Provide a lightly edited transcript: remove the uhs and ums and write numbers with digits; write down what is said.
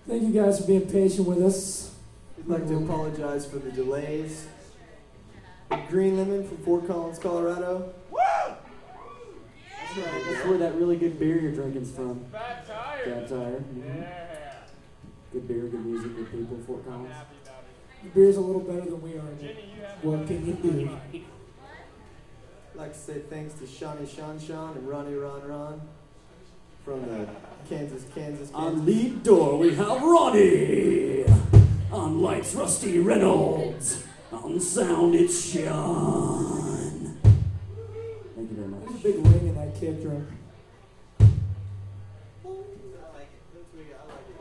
Thank you guys for being patient with us. We'd like to apologize for the delays. Green Lemon from Fort Collins, Colorado. Woo! That's right. That's where that really good beer you're drinking's from. Fat Tire. Fat Tire. Yeah. Good beer, good music, good people, Fort Collins. Happy about it. The beer's a little better than we are. Jenny, you have What can you do? I'd like to say thanks to Shawnee Sean Sean and Ronnie Ron Ron from the Kansas. On lead door, we have Ronnie. On lights, Rusty Reynolds. On sound, it's Sean. Thank you very much. There's a big ring in that kick drum. I like it. That's what I like it.